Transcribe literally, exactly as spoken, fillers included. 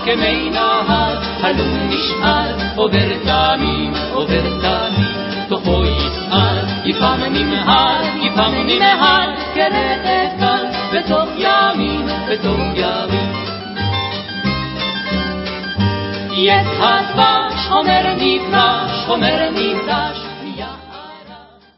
כמי נהר, הלום נשאר, עובר תמיד, עובר תמיד, תוכו יסער, יפעם נמהר, יפעם נמהר, כרדת קל, בתוך ימים, בתוך ימים. יש הדבש, אומר נפרש, אומר נפרש,